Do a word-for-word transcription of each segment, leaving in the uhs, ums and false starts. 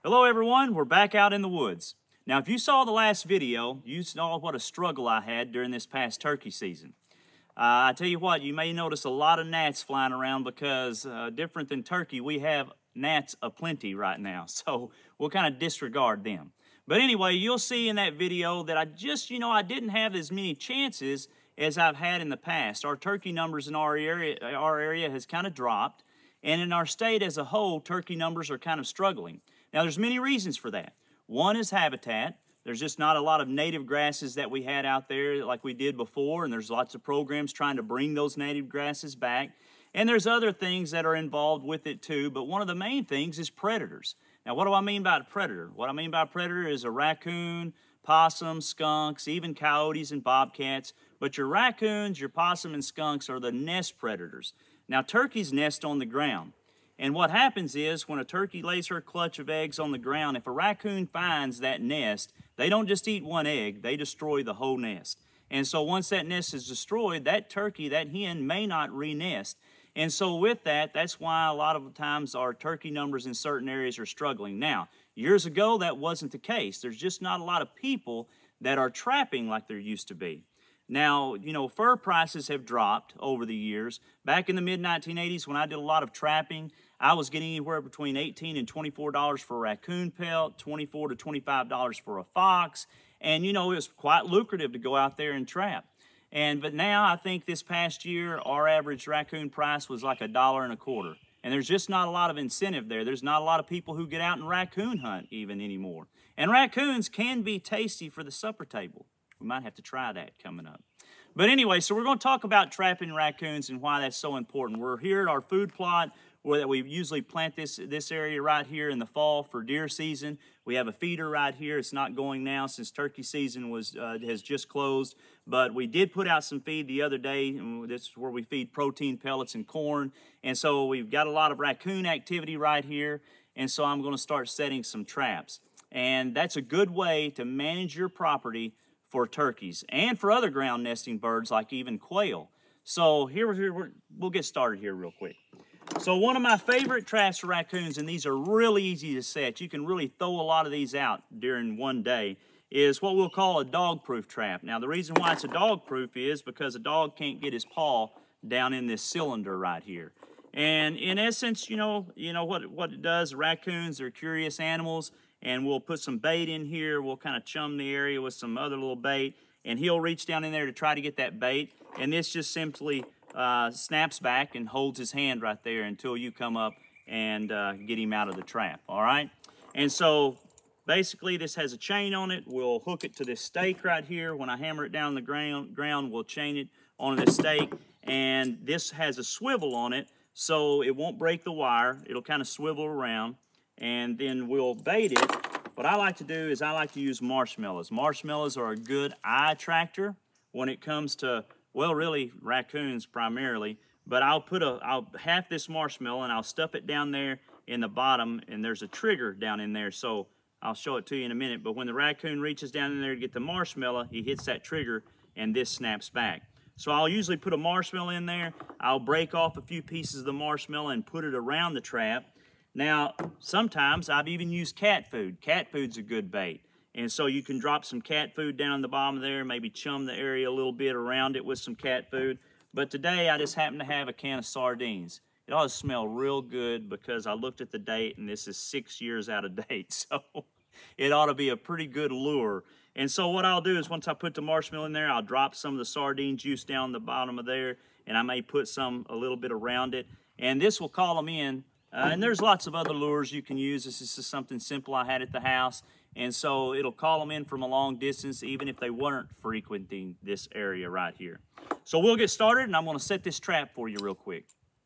Hello everyone, we're back out in the woods. Now if you saw the last video, you saw what a struggle I had during this past turkey season. Uh, I tell you what, you may notice a lot of gnats flying around because uh, different than turkey, we have gnats aplenty right now, so we'll kind of disregard them. But anyway, you'll see in that video that I just, you know, I didn't have as many chances as I've had in the past. Our turkey numbers in our area, our area has kind of dropped, and in our state as a whole, turkey numbers are kind of struggling. Now, there's many reasons for that. One is habitat. There's just not a lot of native grasses that we had out there like we did before, and there's lots of programs trying to bring those native grasses back. And there's other things that are involved with it too, but one of the main things is predators. Now, what do I mean by a predator? What I mean by a predator is a raccoon, possum, skunks, even coyotes and bobcats. But your raccoons, your possum, and skunks are the nest predators. Now, turkeys nest on the ground. And what happens is when a turkey lays her clutch of eggs on the ground, if a raccoon finds that nest, they don't just eat one egg, they destroy the whole nest. And so once that nest is destroyed, that turkey, that hen may not re-nest. And so with that, that's why a lot of times our turkey numbers in certain areas are struggling. Now, years ago, that wasn't the case. There's just not a lot of people that are trapping like there used to be. Now, you know, fur prices have dropped over the years. Back in the mid nineteen eighties, when I did a lot of trapping, I was getting anywhere between eighteen and twenty-four dollars for a raccoon pelt, twenty-four to twenty-five dollars for a fox, and you know, it was quite lucrative to go out there and trap. And but now I think this past year, our average raccoon price was like a dollar and a quarter. And there's just not a lot of incentive there. There's not a lot of people who get out and raccoon hunt even anymore. And raccoons can be tasty for the supper table. We might have to try that coming up. But anyway, so we're going to talk about trapping raccoons and why that's so important. We're here at our food plot where we usually plant this, this area right here in the fall for deer season. We have a feeder right here. It's not going now since turkey season was uh, has just closed. But we did put out some feed the other day. And this is where we feed protein pellets and corn. And so we've got a lot of raccoon activity right here. And so I'm going to start setting some traps. And that's a good way to manage your property for turkeys and for other ground nesting birds like even quail. So here, here we'll get started here real quick. So one of my favorite traps for raccoons, and these are really easy to set, you can really throw a lot of these out during one day, is what we'll call a dog-proof trap. Now the reason why it's a dog-proof is because a dog can't get his paw down in this cylinder right here. And in essence, you know, you know what, what it does, raccoons are curious animals, and we'll put some bait in here. We'll kind of chum the area with some other little bait, and he'll reach down in there to try to get that bait, and this just simply uh, snaps back and holds his hand right there until you come up and uh, get him out of the trap, all right? And so basically this has a chain on it. We'll hook it to this stake right here. When I hammer it down the ground, ground we'll chain it on this stake, and this has a swivel on it so it won't break the wire. It'll kind of swivel around, and then we'll bait it. What I like to do is I like to use marshmallows. Marshmallows are a good eye attractor when it comes to, well, really raccoons primarily, but I'll put a, I'll half this marshmallow and I'll stuff it down there in the bottom, and there's a trigger down in there, so I'll show it to you in a minute, but when the raccoon reaches down in there to get the marshmallow, he hits that trigger and this snaps back. So I'll usually put a marshmallow in there. I'll break off a few pieces of the marshmallow and put it around the trap. Now, sometimes I've even used cat food. Cat food's a good bait. And so you can drop some cat food down the bottom there, maybe chum the area a little bit around it with some cat food. But today I just happen to have a can of sardines. It ought to smell real good because I looked at the date and this is six years out of date. So it ought to be a pretty good lure. And so what I'll do is once I put the marshmallow in there, I'll drop some of the sardine juice down the bottom of there, and I may put some a little bit around it. And this will call them in. Uh, and there's lots of other lures you can use. This is just something simple I had at the house. And so it'll call them in from a long distance, even if they weren't frequenting this area right here. So we'll get started, and I'm going to set this trap for you real quick.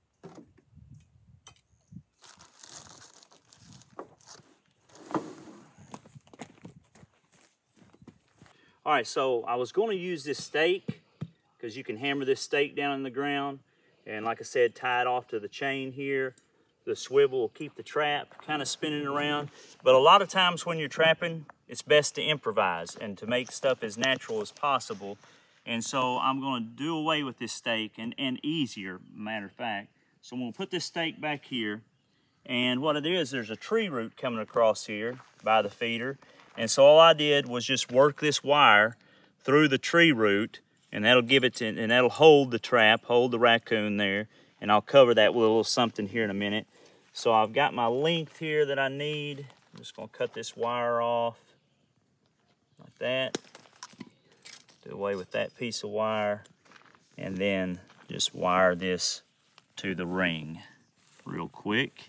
All right, so I was going to use this stake because you can hammer this stake down in the ground. And like I said, tie it off to the chain here. The swivel will keep the trap kind of spinning around. But a lot of times when you're trapping, it's best to improvise and to make stuff as natural as possible. And so I'm going to do away with this stake, and, and easier, matter of fact. So I'm going to put this stake back here, And what it is, there's a tree root coming across here by the feeder. And so all I did was just work this wire through the tree root, and that'll give it to, and that'll hold the trap, hold the raccoon there. And I'll cover that with a little something here in a minute. So I've got my length here that I need. I'm just gonna cut this wire off like that. Do away with that piece of wire, and then just wire this to the ring real quick.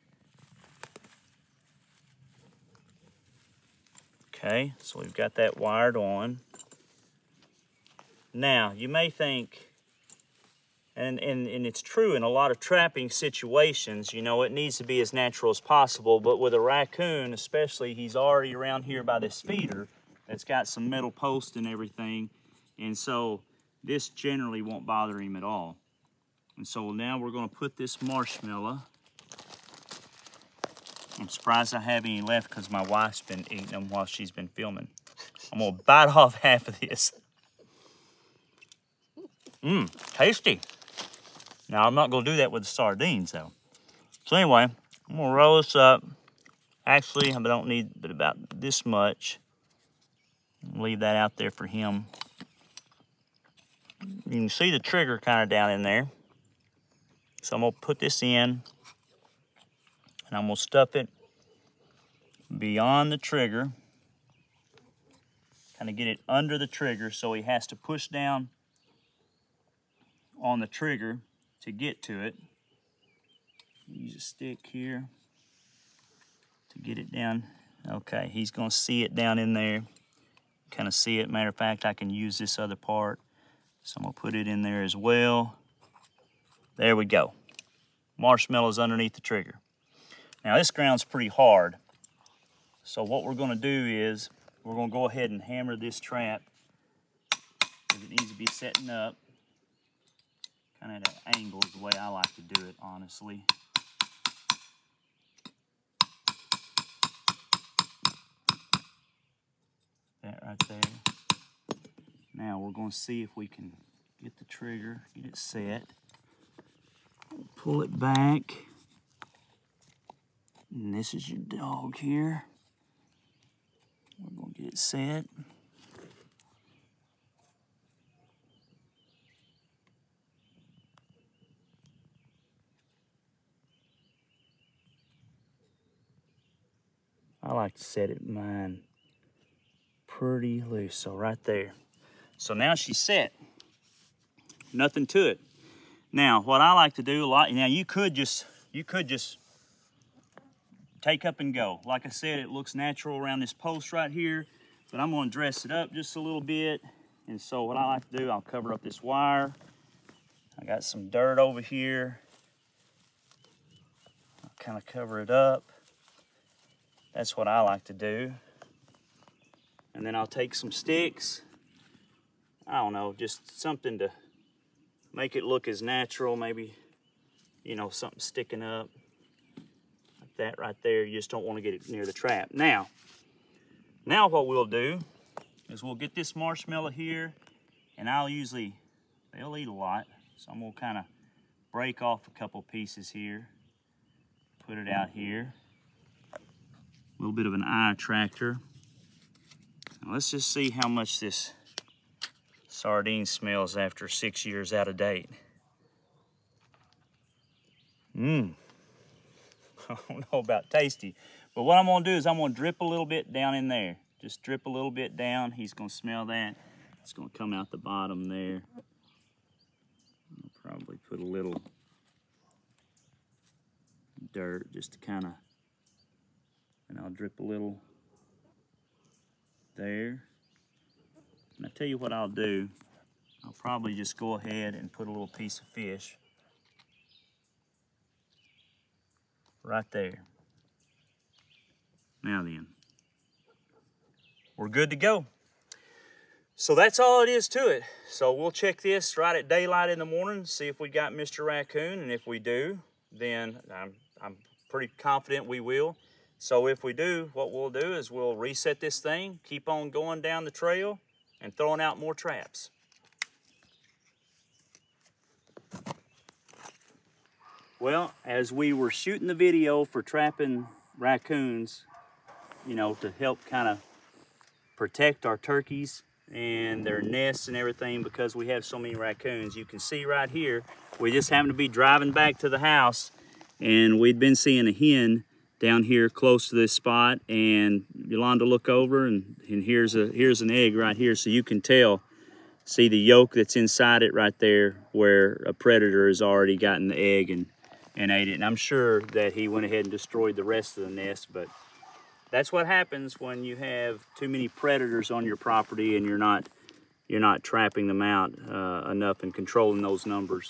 Okay, so we've got that wired on. Now, you may think, and, and, and it's true in a lot of trapping situations, you know, it needs to be as natural as possible, but with a raccoon especially, he's already around here by this feeder that's got some metal posts and everything, and so this generally won't bother him at all. And so now we're gonna put this marshmallow. I'm surprised I have any left because my wife's been eating them while she's been filming. I'm gonna bite off half of this. Mmm, tasty. Now I'm not gonna do that with the sardines though. So anyway, I'm gonna roll this up. Actually, I don't need but about this much. Leave that out there for him. You can see the trigger kind of down in there. So I'm gonna put this in, and I'm gonna stuff it beyond the trigger. Kind of get it under the trigger so he has to push down on the trigger to get to it. Use a stick here to get it down. Okay, he's gonna see it down in there. Kind of see it. Matter of fact, I can use this other part. So I'm gonna put it in there as well. There we go. Marshmallow's underneath the trigger. Now this ground's pretty hard. So what we're gonna do is, we're gonna go ahead and hammer this trap, because it needs to be setting up. Kind of at an angle is the way I like to do it, honestly. That right there. Now we're gonna see if we can get the trigger, get it set. Pull it back. And this is your dog here. We're gonna get it set. I like to set it mine pretty loose, so right there. So now she's set. Nothing to it. Now, what I like to do a lot, now you could just, you could just take up and go. Like I said, it looks natural around this post right here, but I'm gonna dress it up just a little bit. And so what I like to do, I'll cover up this wire. I got some dirt over here. I'll kind of cover it up. That's what I like to do. And then I'll take some sticks. I don't know, just something to make it look as natural. Maybe, you know, something sticking up. Like that right there. You just don't want to get it near the trap. Now, now what we'll do is we'll get this marshmallow here, and I'll usually, they'll eat a lot. So I'm gonna kind of break off a couple pieces here. Put it out here. A little bit of an eye attractor. Now let's just see how much this sardine smells after six years out of date. Mmm. I don't know about tasty, but what I'm gonna do is I'm gonna drip a little bit down in there. Just drip a little bit down. He's gonna smell that. It's gonna come out the bottom there. I'll probably put a little dirt just to kind of, and I'll drip a little there. And I tell you what I'll do, I'll probably just go ahead and put a little piece of fish right there. Now then, we're good to go. So that's all it is to it. So we'll check this right at daylight in the morning, see if we got Mister Raccoon, and if we do, then I'm, I'm pretty confident we will. So if we do, what we'll do is we'll reset this thing, keep on going down the trail, and throwing out more traps. Well, as we were shooting the video for trapping raccoons, you know, to help kind of protect our turkeys and their nests and everything, because we have so many raccoons, you can see right here, we just happened to be driving back to the house and we'd been seeing a hen down here close to this spot, and Yolanda look over and, and here's a here's an egg right here, so you can tell, see the yolk that's inside it right there where a predator has already gotten the egg and, and ate it. And I'm sure that he went ahead and destroyed the rest of the nest, but that's what happens when you have too many predators on your property and you're not you're not trapping them out uh, enough and controlling those numbers.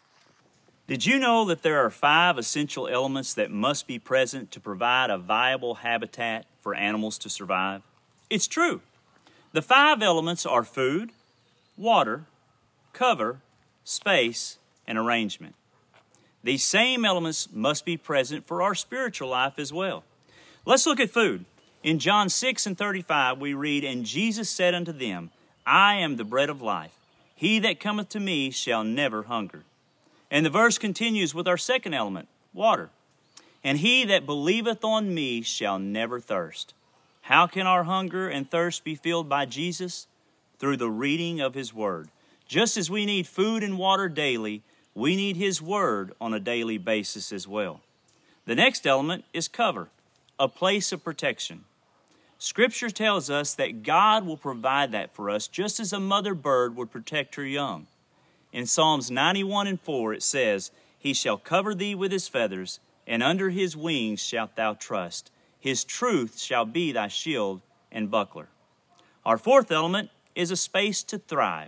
Did you know that there are five essential elements that must be present to provide a viable habitat for animals to survive? It's true. The five elements are food, water, cover, space, and arrangement. These same elements must be present for our spiritual life as well. Let's look at food. In John six and thirty-five, we read, "And Jesus said unto them, I am the bread of life. He that cometh to me shall never hunger." And the verse continues with our second element, water. "And he that believeth on me shall never thirst." How can our hunger and thirst be filled by Jesus? Through the reading of his word. Just as we need food and water daily, we need his word on a daily basis as well. The next element is cover, a place of protection. Scripture tells us that God will provide that for us just as a mother bird would protect her young. In Psalms ninety-one and four it says, "He shall cover thee with his feathers, and under his wings shalt thou trust. His truth shall be thy shield and buckler." Our fourth element is a space to thrive.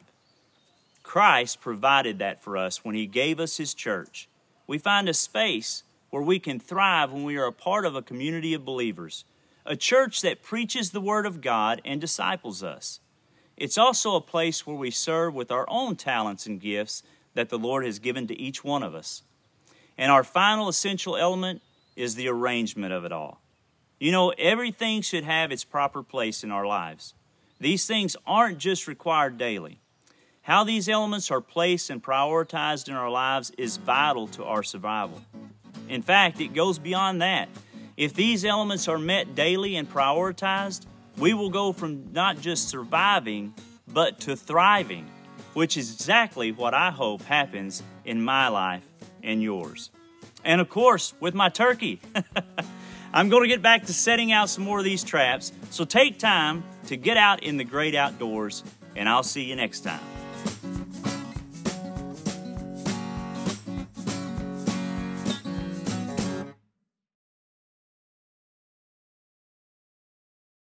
Christ provided that for us when he gave us his church. We find a space where we can thrive when we are a part of a community of believers, a church that preaches the word of God and disciples us. It's also a place where we serve with our own talents and gifts that the Lord has given to each one of us. And our final essential element is the arrangement of it all. You know, everything should have its proper place in our lives. These things aren't just required daily. How these elements are placed and prioritized in our lives is vital to our survival. In fact, it goes beyond that. If these elements are met daily and prioritized, we will go from not just surviving, but to thriving, which is exactly what I hope happens in my life and yours. And of course, with my turkey. I'm going to get back to setting out some more of these traps, so take time to get out in the great outdoors, and I'll see you next time.